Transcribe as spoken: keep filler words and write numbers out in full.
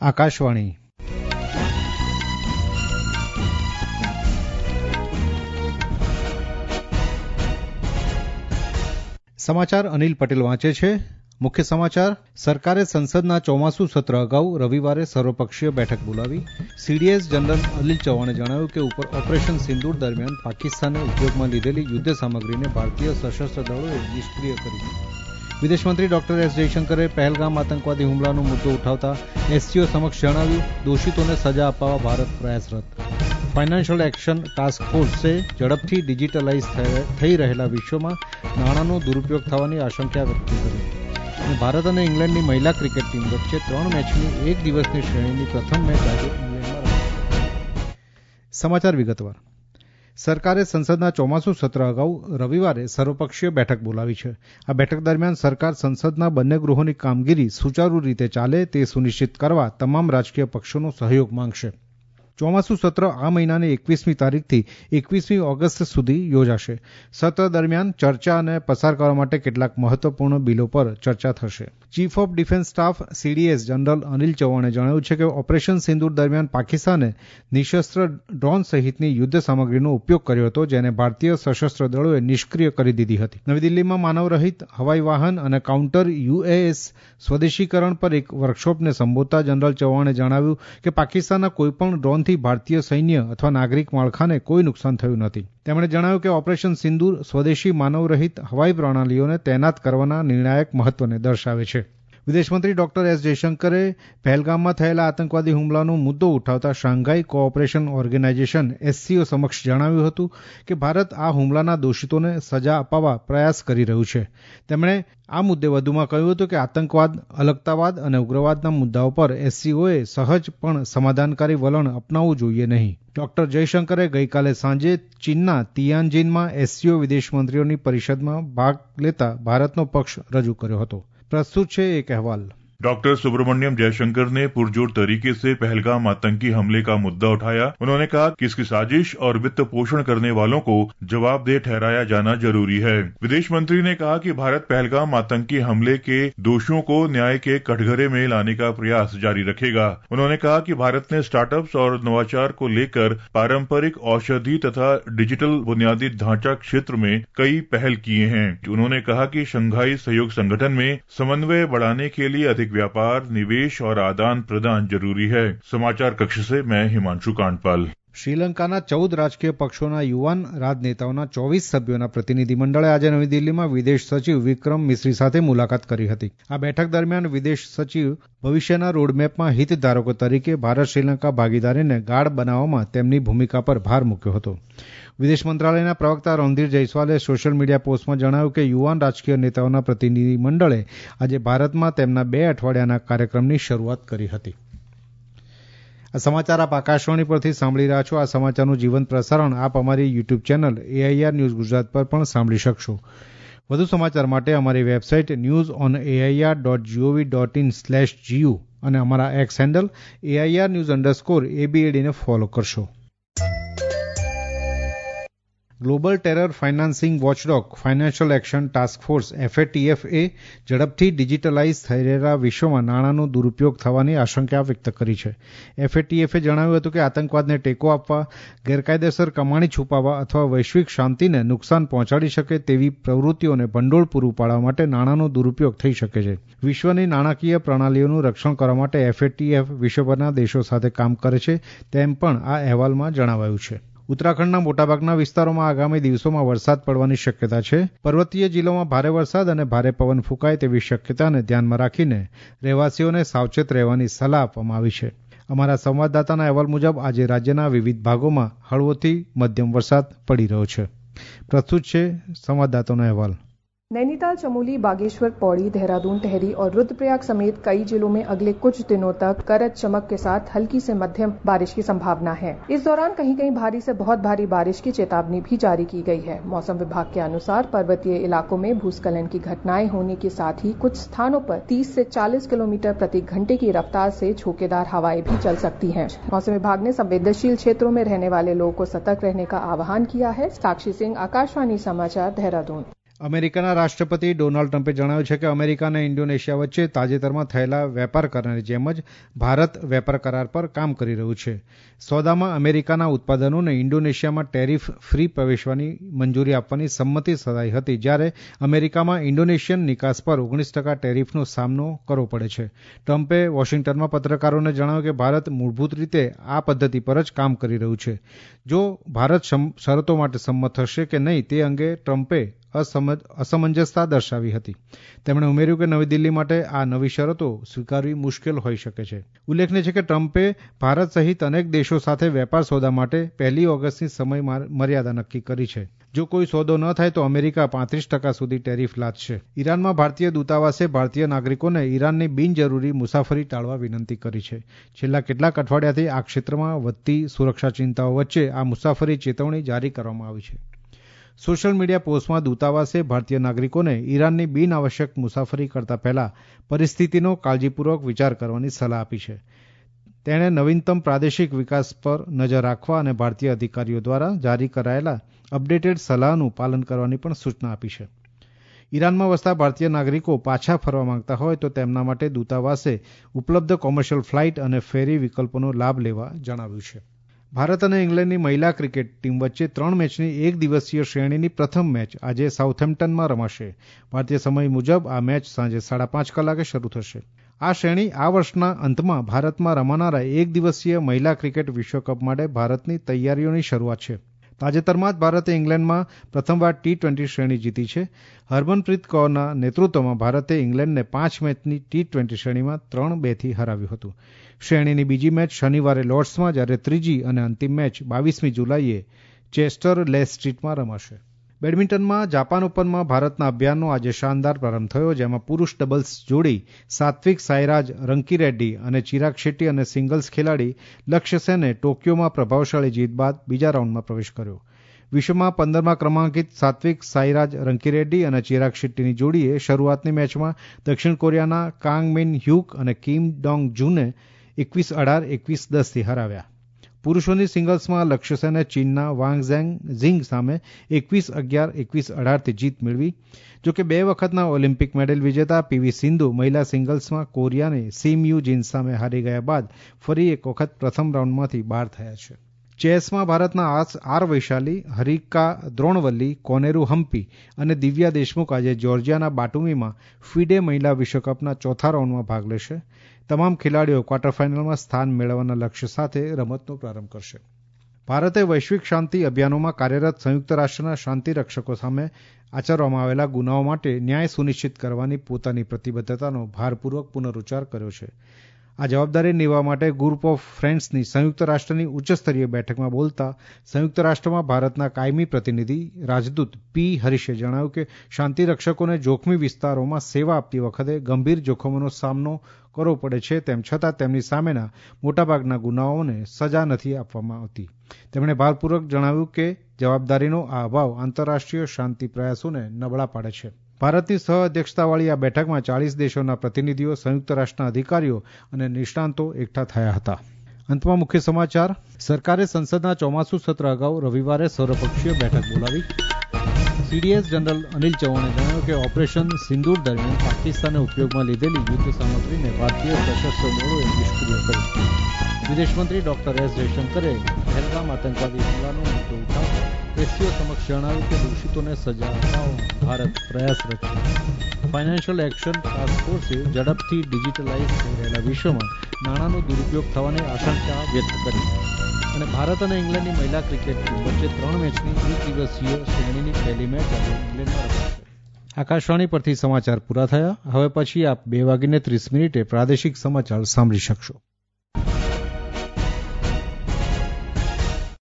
આકાશવાણી સમાચાર અનિલ પટેલ વાંચે છે. મુખ્ય સમાચાર સરકારે સંસદના ચોમાસુ સત્ર અગાઉ રવિવારે સર્વપક્ષીય બેઠક બોલાવી. સીડીએસ જનરલ અનિલ ચૌહાણે જણાવ્યું કે ઉપર ઓપરેશન સિંદૂર દરમિયાન પાકિસ્તાને ઉપયોગમાં લીધેલી યુદ્ધ સામગ્રીને ભારતીય સશસ્ત્ર દળોએ નિષ્ક્રિય કરી. વિદેશમંત્રી ડોક્ટર એસ જયશંકરે પહેલગામ આતંકવાદી હુમલાનો મુદ્દો ઉઠાવતા એસસીઓ સમક્ષ જણાવ્યું દોષિતોને સજા અપાવવા ભારત પ્રયાસરત. ફાઇનાન્શિયલ એક્શન ટાસ્ક ફોર્સે ઝડપથી ડિજિટલાઇઝ થઈ રહેલા વિશ્વમાં નાણાંનો દુરુપયોગ થવાની આશંકા વ્યક્ત કરી. ભારત અને ઇંગ્લેન્ડની મહિલા ક્રિકેટ ટીમ વચ્ચે ત્રણ મેચની એક દિવસની શ્રેણીની પ્રથમ મેચ આજે ઇંગ્લેન્ડમાં રમાશે. સમાચાર વિગતવાર. સરકારે સંસદના ચોમાસુ સત્ર અગાઉ રવિવારે સર્વપક્ષીય બેઠક બોલાવી છે. આ બેઠક દરમિયાન સરકાર સંસદના બંને ગૃહોની કામગીરી સુચારુ રીતે ચાલે તે સુનિશ્ચિત કરવા તમામ રાજકીય પક્ષોનો સહયોગ માંગશે. ચોમાસુ સત્ર આ મહિનાની એકવીસમી તારીખથી એકવીસમી ઓગસ્ટ સુધી યોજાશે. સત્ર દરમિયાન ચર્ચા અને પસાર કરવા માટે કેટલાક મહત્વપૂર્ણ બિલો પર ચર્ચા થશે. Chief of defence staff CDS general Anil ચૌહાણે જણાવ્યું છે કે ઓપરેશન સિંદૂર દરમિયાન પાકિસ્તાને નિશસ્ત્ર ડ્રોન સહિતની યુદ્ધ સામગ્રીનો ઉપયોગ કર્યો હતો, જેને ભારતીય સશસ્ત્ર દળોએ નિષ્ક્રિય કરી દીધી હતી. નવી દિલ્હીમાં માનવરહિત હવાઈ વાહન અને કાઉન્ટર યુએએસ સ્વદેશીકરણ પર એક વર્કશોપને સંબોધતા જનરલ ચૌહાણે જણાવ્યું કે પાકિસ્તાનના કોઈપણ ડ્રોન થી ભારતીય સૈન્ય અથવા નાગરિક માળખાને કોઈ નુકસાન થયું નથી. તેમણે જણાવ્યું કે ઓપરેશન સિંદૂર સ્વદેશી માનવરહિત હવાઈ પ્રણાલીઓને તૈનાત કરવાના નિર્ણાયક મહત્વને દર્શાવે છે. વિદેશમંત્રી ડોક્ટર એસ જયશંકરે પહેલગામમાં થયેલા આતંકવાદી હુમલાનો મુદ્દો ઉઠાવતા શાંઘાઈ કોઓપરેશન ઓર્ગેનાઇઝેશન એસસીઓ સમક્ષ જણાવ્યું હતું કે ભારત આ હુમલાના દોષિતોને સજા અપાવવા પ્રયાસ કરી રહ્યું છે. તેમણે આ મુદ્દે વધુમાં કહ્યું હતું કે આતંકવાદ, અલગતાવાદ અને ઉગ્રવાદના મુદ્દાઓ પર એસસીઓએ સહજ પણ સમાધાનકારી વલણ અપનાવવું જોઈએ નહીં. ડોક્ટર જયશંકરે ગઈકાલે સાંજે ચીનના તિયાનજિનમાં એસસીઓ વિદેશમંત્રીઓની પરિષદમાં ભાગ લેતા ભારતનો પક્ષ રજૂ કર્યો હતો. प्रस्तुत છે एक अहवाल. डॉक्टर सुब्रमण्यम जयशंकर ने पुरजोर तरीके से पहलगाम आतंकी हमले का मुद्दा उठाया. उन्होंने कहा कि इसकी साजिश और वित्त पोषण करने वालों को जवाबदेह ठहराया जाना जरूरी है. विदेश मंत्री ने कहा कि भारत पहलगाम आतंकी हमले के दोषियों को न्याय के कटघरे में लाने का प्रयास जारी रखेगा. उन्होंने कहा कि भारत ने स्टार्टअप्स और नवाचार को लेकर पारंपरिक औषधि तथा डिजिटल बुनियादी ढांचा क्षेत्र में कई पहल किए हैं. उन्होंने कहा कि शंघाई सहयोग संगठन में समन्वय बढ़ाने के लिए अधिक व्यापार, निवेश और आदान प्रदान जरूरी है. समाचार कक्ष से मैं हिमांशु कांडपाल. શ્રીલંકાના ચૌદ રાજકીય પક્ષોના યુવાન રાજનેતાઓના ચોવીસ સભ્યોના પ્રતિનિધિ મંડળે આજે નવી દિલ્હીમાં વિદેશ સચિવ વિક્રમ મિસ્રી સાથે મુલાકાત કરી હતી. આ બેઠક દરમિયાન વિદેશ સચિવ ભવિષ્યના રોડમેપમાં હિતધારકો તરીકે ભારત શ્રીલંકા ભાગીદારીને ગાઢ બનાવવામાં તેમની ભૂમિકા પર ભાર મૂક્યો હતો. વિદેશ મંત્રાલયના પ્રવક્તા રણધીર જયસ્વાલે સોશિયલ મીડિયા પોસ્ટમાં જણાવ્યું કે યુવાન રાજકીય નેતાઓના પ્રતિનિધિ મંડળે આજે ભારતમાં તેમના બે અઠવાડિયાના કાર્યક્રમની શરૂઆત કરી હતી. આ સમાચાર આપ આકાશવાણી પરથી સાંભળી રહ્યા છો. આ સમાચારનું જીવંત પ્રસારણ આપ અમારી YouTube channel AIR news Gujarat પર પણ સાંભળી શકશો. વધુ સમાચાર માટે અમારી website news on AIR dot GOV dot in slash GU અને અમારા X handle AIR news underscore એબીએડીને ફોલો કરશો. Global terror financing watchdog financial action task force FATF એ ઝડપથી ડિજિટલાઇઝ થઈ રહેલા વિશ્વમાં નાણાંનો દુરુપયોગ થવાની આશંકા વ્યક્ત કરી છે. એફએટીએફે જણાવ્યું હતું કે આતંકવાદને ટેકો આપવા, ગેરકાયદેસર કમાણી છુપાવવા અથવા વૈશ્વિક શાંતિને નુકસાન પહોંચાડી શકે તેવી પ્રવૃત્તિઓને ભંડોળ પૂરું પાડવા માટે નાણાંનો દુરુપયોગ થઈ શકે છે. વિશ્વની નાણાકીય પ્રણાલીઓનું રક્ષણ કરવા માટે એફએટીએફ વિશ્વભરના દેશો સાથે કામ કરે છે તેમ પણ આ અહેવાલમાં જણાવાયું છે. ઉત્તરાખંડના મોટાભાગના વિસ્તારોમાં આગામી દિવસોમાં વરસાદ પડવાની શક્યતા છે. પર્વતીય જિલ્લાઓમાં ભારે વરસાદ અને ભારે પવન ફૂંકાય તેવી શક્યતાને ધ્યાનમાં રાખીને રહેવાસીઓને સાવચેત રહેવાની સલાહ આપવામાં આવી છે. અમારા સંવાદદાતાના અહેવાલ મુજબ આજે રાજ્યના વિવિધ ભાગોમાં હળવોથી મધ્યમ વરસાદ પડી રહ્યો છે. પ્રસ્તુત છે સંવાદદાતાનો અહેવાલ. नैनीताल, चमोली, बागेश्वर, पौड़ी, देहरादून, टिहरी और रुद्रप्रयाग समेत कई जिलों में अगले कुछ दिनों तक गरज चमक के साथ हल्की से मध्यम बारिश की संभावना है. इस दौरान कहीं कहीं भारी से बहुत भारी बारिश की चेतावनी भी जारी की गई है. मौसम विभाग के अनुसार पर्वतीय इलाकों में भूस्खलन की घटनाएं होने के साथ ही कुछ स्थानों पर तीस से चालीस किलोमीटर प्रति घंटे की रफ्तार से झोंकेदार हवाएं भी चल सकती हैं. मौसम विभाग ने संवेदनशील क्षेत्रों में रहने वाले लोगों को सतर्क रहने का आह्वान किया है. साक्षी सिंह, आकाशवाणी समाचार, देहरादून. અમેરિકાના રાષ્ટ્રપતિ ડોનાલ્ડ ટ્રમ્પે જણાવ્યું છે કે અમેરિકા અને ઇન્ડોનેશિયા વચ્ચે તાજેતરમાં થયેલા વેપાર કરારની જેમ જ ભારત વેપાર કરાર પર કામ કરી રહ્યું છે. સોદામાં અમેરિકાના ઉત્પાદનોને ઇન્ડોનેશિયામાં ટેરિફ ફ્રી પ્રવેશવાની મંજૂરી આપવાની સંમતિ સધાઈ હતી, જ્યારે અમેરિકામાં ઇન્ડોનેશિયન નિકાસ પર ઓગણીસ ટકા ટેરિફનો સામનો કરવો પડે છે. ટ્રમ્પે વોશિંગ્ટનમાં પત્રકારોને જણાવ્યું કે ભારત મૂળભૂત રીતે આ પદ્ધતિ પર જ કામ કરી રહ્યું છે. જો ભારત શરતો માટે સંમત થશે કે નહીં તે અંગે ટ્રમ્પે અસમંજસતા દર્શાવી હતી. તેમણે ઉમેર્યું કે નવી દિલ્હી માટે આ નવી શરતો સ્વીકારવી મુશ્કેલ હોઈ શકે છે. ઉલ્લેખનીય છે કે ટ્રમ્પે ભારત સહિત અનેક દેશો સાથે વેપાર સોદા માટે પહેલી ઓગસ્ટની સમય મર્યાદા નક્કી કરી છે. જો કોઈ સોદો ન થાય તો અમેરિકા પાંત્રીસ ટકા સુધી ટેરિફ લાદશે. ઈરાનમાં ભારતીય દૂતાવાસે ભારતીય નાગરિકોને ઈરાનની બિનજરૂરી મુસાફરી ટાળવા વિનંતી કરી છે. છેલ્લા કેટલાક અઠવાડિયાથી આ ક્ષેત્રમાં વધતી સુરક્ષા ચિંતાઓ વચ્ચે આ મુસાફરી ચેતવણી જારી કરવામાં આવી છે. સોશિયલ મીડિયા પોસ્ટમાં દૂતાવાસે ભારતીય નાગરિકોને ઈરાનની બિનઆવશ્યક મુસાફરી કરતા પહેલા પરિસ્થિતિનો કાળજીપૂર્વક વિચાર કરવાની સલાહ આપી છે. તેણે નવીનતમ પ્રાદેશિક વિકાસ પર નજર રાખવા અને ભારતીય અધિકારીઓ દ્વારા જારી કરાયેલા અપડેટેડ સલાહનું પાલન કરવાની પણ સૂચના આપી છે. ઈરાનમાં વસતા ભારતીય નાગરિકો પાછા ફરવા માંગતા હોય તો તેમના માટે દૂતાવાસે ઉપલબ્ધ કોમર્શિયલ ફ્લાઇટ અને ફેરી વિકલ્પોનો લાભ લેવા જણાવ્યું છે. ભારત અને ઇંગ્લેન્ડની મહિલા ક્રિકેટ ટીમ વચ્ચે ત્રણ મેચની એક દિવસીય શ્રેણીની પ્રથમ મેચ આજે સાઉથેમ્પ્ટનમાં રમાશે. ભારતીય સમય મુજબ આ મેચ સાંજે સાડા પાંચ કલાકે શરૂ થશે. આ શ્રેણી આ વર્ષના અંતમાં ભારતમાં રમાનારા એક દિવસીય મહિલા ક્રિકેટ વિશ્વકપ માટે ભારતની તૈયારીઓની શરૂઆત છે. તાજેતરમાં જ ભારતે ઇંગ્લેન્ડમાં પ્રથમવાર ટી ટ્વેન્ટી શ્રેણી જીતી છે. હરમનપ્રીત કૌરના નેતૃત્વમાં ભારતે ઇંગ્લેન્ડને પાંચ મેચની ટી ટ્વેન્ટી શ્રેણીમાં ત્રણ બેથી હરાવ્યું હતું. શ્રેણીની બીજી મેચ શનિવારે લોર્ડ્સમાં, જ્યારે ત્રીજી અને અંતિમ મેચ બાવીસમી જુલાઈએ ચેસ્ટર લે સ્ટ્રીટમાં રમાશે. બેડમિન્ટનમાં જાપાન ઓપનમાં ભારતના અભિયાનનો આજે શાનદાર પ્રારંભ થયો, જેમાં પુરુષ ડબલ્સ જોડી સાત્વિક સાઈરાજ રંકીરેડ્ડી અને ચિરાગ શેટ્ટી અને સિંગલ્સ ખેલાડી લક્ષ્ય સેને ટોક્યોમાં પ્રભાવશાળી જીત બાદ બીજા રાઉન્ડમાં પ્રવેશ કર્યો. વિશ્વમાં પંદરમા ક્રમાંકિત સાત્વિક સાઈરાજ રંકીરેડ્ડી અને ચિરાગ શેટ્ટીની જોડીએ શરૂઆતની મેચમાં દક્ષિણ કોરિયાના કાંગ મિન હ્યુક અને કિમ ડોંગ જુને એકવીસ અઢાર એકવીસ દસથી હરાવ્યા. પુરુષોની સિંગલ્સમાં લક્ષ્ય સેને ચીનના વાંગ ઝિંગ સામે એકવીસ અગિયાર એકવીસ અઢારથી જીત મેળવી. જોકે બે વખતના ઓલિમ્પિક મેડલ વિજેતા પીવી સિંધુ મહિલા સિંગલ્સમાં કોરિયાને સીમ યુ જીન સામે હારી ગયા બાદ ફરી એક વખત પ્રથમ રાઉન્ડમાંથી બહાર થયા છે. ચેસમાં ભારતના આર વૈશાલી, હરિકા દ્રોણવલ્લી, કોનેરુ હમ્પી અને દિવ્યા દેશમુખ આજે જ્યોર્જિયાના બાટુમીમાં ફિડે મહિલા વિશ્વકપના ચોથા રાઉન્ડમાં ભાગ લેશે. તમામ ખેલાડીઓ ક્વાર્ટર ફાઇનલમાં સ્થાન મેળવવાના લક્ષ્ય સાથે રમતનો પ્રારંભ કરશે. ભારતે વૈશ્વિક શાંતિ અભિયાનોમાં કાર્યરત સંયુક્ત રાષ્ટ્રના શાંતિ રક્ષકો સામે આચરવામાં આવેલા ગુનાઓ માટે ન્યાય સુનિશ્ચિત કરવાની પોતાની પ્રતિબદ્ધતાનો ભારપૂર્વક પુનરૂચ્ચાર કર્યો છે. આ જવાબદારી નિભાવવા માટે ગ્રુપ ઓફ ફ્રેન્ડ્સની સંયુક્ત રાષ્ટ્રની ઉચ્ચસ્તરીય બેઠકમાં બોલતા સંયુક્ત રાષ્ટ્રમાં ભારતના કાયમી પ્રતિનિધિ રાજદૂત પી હરીશે જણાવ્યું કે શાંતિ રક્ષકોને જોખમી વિસ્તારોમાં સેવા આપતી વખતે ગંભીર જોખમોનો સામનો કરવો પડે છે, તેમ છતાં તેમની સામેના મોટાભાગના ગુનાઓને સજા નથી આપવામાં આવતી. તેમણે ભારપૂર્વક જણાવ્યું કે જવાબદારીનો આ અભાવ આંતરરાષ્ટ્રીય શાંતિ પ્રયાસોને નબળા પાડે છે. ભારતની સહ અધ્યક્ષતાવાળી આ બેઠકમાં ચાલીસ દેશોના પ્રતિનિધિઓ, સંયુક્ત રાષ્ટ્રના અધિકારીઓ અને નિષ્ણાંતો એકઠા થયા હતા. અંતમાં મુખ્ય સમાચાર. સરકારે સંસદના ચોમાસુ સત્ર અગાઉ રવિવારે સર્વપક્ષીય બેઠક બોલાવી. સીડીએસ જનરલ અનિલ ચૌહાણે જણાવ્યું કે ઓપરેશન સિંદૂર દરમિયાન પાકિસ્તાને ઉપયોગમાં લીધેલી યુદ્ધ સામગ્રીને ભારતીય સશસ્ત્ર દળોએ નિષ્ક્રિય કરી. વિદેશમંત્રી ડોક્ટર એસ જયશંકરે પહેલગામ આતંકવાદી હુમલાનો મુદ્દો ઉઠાવતા પ્રેસીઓ સમક્ષ જણાવ્યું કે દોષિતોને સજા અપાવવા ભારત પ્રયાસરત છે. ફાઇનાન્શિયલ એક્શન ટાસ્ક ફોર્સે ઝડપથી ડિજિટલાઇઝ થઈ રહેલા વિશ્વમાં નાણાંનો દુરુપયોગ થવાની આશંકા વ્યક્ત કરી. અને ભારત અને ઇંગ્લેન્ડની મહિલા ક્રિકેટ ટીમ વચ્ચે ત્રણ મેચની એક દિવસીય શ્રેણીની પહેલી મેચ આજે ઇંગ્લેન્ડમાં રમાશે. આકાશવાણી પરથી સમાચાર પૂરા થયા. હવે પછી આપ બે વાગીને ત્રીસ મિનિટે પ્રાદેશિક સમાચાર સાંભળી શકશો.